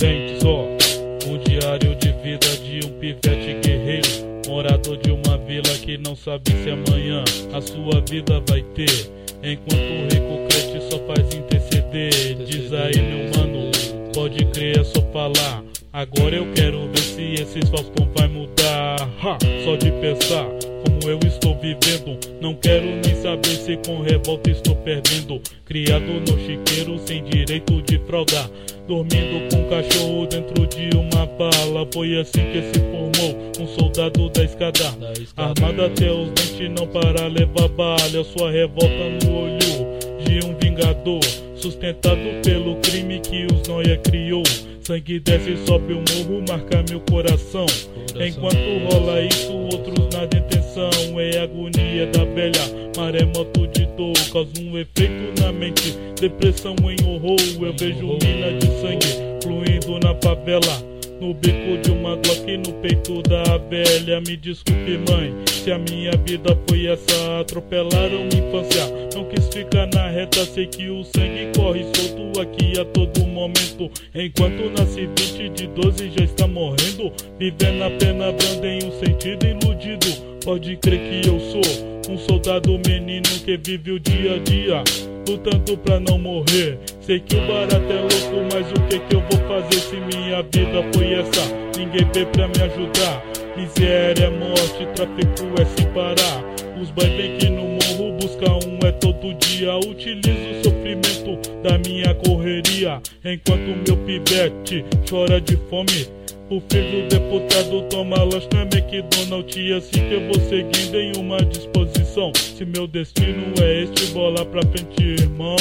presentes, ó. Um diário de vida de um pivete guerreiro, morador de uma vila que não sabe se amanhã a sua vida vai ter. Enquanto o rico crente só faz interceder. Diz aí, meu mano, pode crer, é só falar. Agora eu quero ver se esses Faustão vai mudar. Só de pensar como eu estou vivendo, não quero nem saber se com revolta estou perdendo. Criado no chiqueiro sem direito de fralda, dormindo com um cachorro dentro de uma bala. Foi assim que se formou um soldado da escada, armado até os dentes não para levar bala. Sua revolta no olho de um vingador, sustentado pelo crime que os noia criou. Sangue desce, sobe o morro, marca meu coração. Enquanto rola isso, outros na detenção. É a agonia da velha, maremoto de dor, causa um efeito na mente, depressão em horror. Eu vejo mina de sangue fluindo na favela, no bico de uma Glock no peito da velha. Me desculpe, mãe, se a minha vida foi essa. Atropelaram minha infância, não quis ficar na reta. Sei que o sangue corre solto aqui a todo momento. Enquanto nasce 20 de 12 já está morrendo, vivendo a pena branda em um sentido iludido. Pode crer que eu sou um soldado menino que vive o dia a dia, lutando pra não morrer. Sei que o barato é louco, mas o que eu vou fazer se minha vida foi essa? Ninguém veio pra me ajudar. Miséria, morte, tráfico é sem parar. Os boys vêm aqui no morro, busca um é todo dia. Utilizo o sofrimento da minha correria, enquanto meu pivete chora de fome. O filho do deputado toma lanche na McDonald's. E assim que eu vou seguindo em uma disposição. Se meu destino é este, bola pra frente, irmão.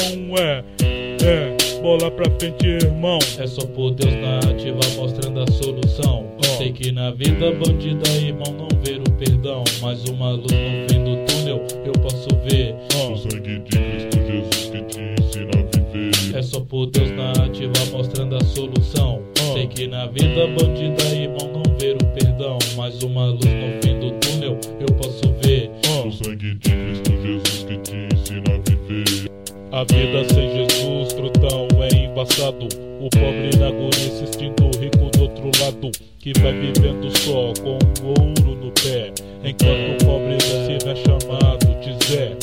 Bola pra frente, irmão. É só por Deus na ativa mostrando a solução. Sei que na vida bandida, irmão, não ver o perdão. Mais uma luz no fim do túnel eu posso ver. O sangue de Cristo Jesus que te ensina a viver. É só por Deus na ativa mostrando a solução. Sei que na vida bandida, irmão, não ver o perdão. Mais uma luz no fim do túnel eu posso ver. O sangue de Cristo Jesus que te ensina a viver. A vida sem Jesus, trutão, é embaçado. O pobre na agonia assistindo o rico do outro lado, que vai vivendo só com o ouro no pé, enquanto o pobre você é chamado de Zé.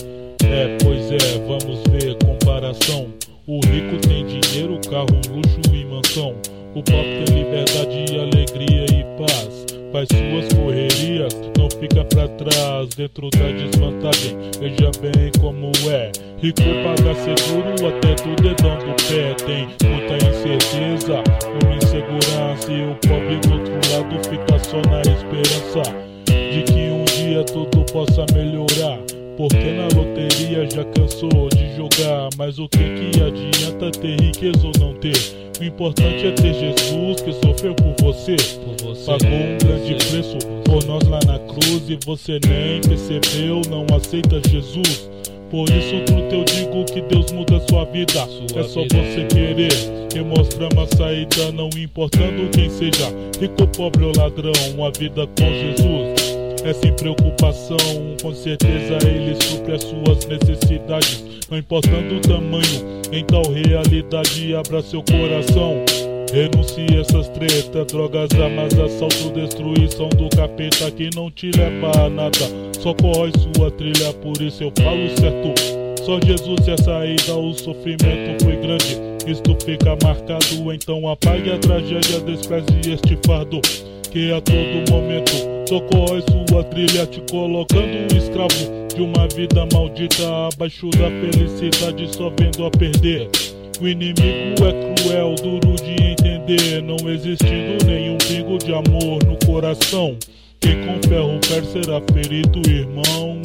Pois é, vamos ver comparação. O rico tem dinheiro, carro, luxo e mansão. O pobre tem liberdade, alegria e paz. Faz suas correrias, não fica pra trás dentro da desvantagem. Veja bem como é. Rico paga seguro até do dedão do pé. Tem muita incerteza, uma insegurança. E o pobre do outro lado fica só na esperança de que um dia tudo possa melhorar. Porque na loteria já cansou de jogar. Mas o que adianta ter riqueza ou não ter? O importante é ter Jesus que sofreu por você. Pagou um grande preço por nós lá na cruz e você nem percebeu, não aceita Jesus. Por isso truta eu digo que Deus muda sua vida. É só você querer e mostrar uma saída, não importando quem seja, rico, pobre ou ladrão. A vida com Jesus é sem preocupação, com certeza ele supre as suas necessidades, não importando o tamanho. Em tal realidade abra seu coração, renuncie essas tretas, drogas, armas, assalto, destruição do capeta que não te leva a nada, só corrói sua trilha, por isso eu falo certo. Só Jesus é a saída, o sofrimento foi grande, isto fica marcado. Então apague a tragédia, despreze este fardo que a todo momento socorre sua trilha, te colocando um escravo de uma vida maldita, abaixo da felicidade, só vendo a perder. O inimigo é cruel, duro de entender, não existindo nenhum pingo de amor no coração. Quem com ferro fere será ferido, irmão.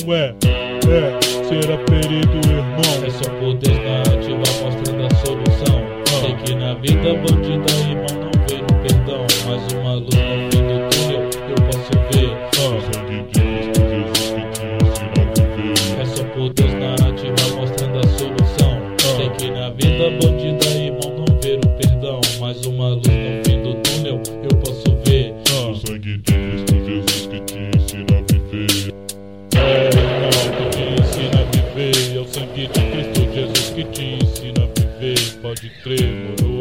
Será ferido, irmão. É só por Deus na ativa mostrando a solução. Sei que na vida bandida, irmão, não ver o perdão. Mais uma luz no fim do túnel eu posso ver. O sangue de Cristo Jesus que te ensina a viver. É só por Deus na ativa mostrando a solução. Sei que na vida bandida, irmão, não ver o perdão. Mais uma luz no fim do túnel eu posso ver. O sangue de Cristo Jesus que te ensina a viver. Irmão, que te ensina a viver. É o sangue de Cristo Jesus que te ensina a viver. Pode crer, moro.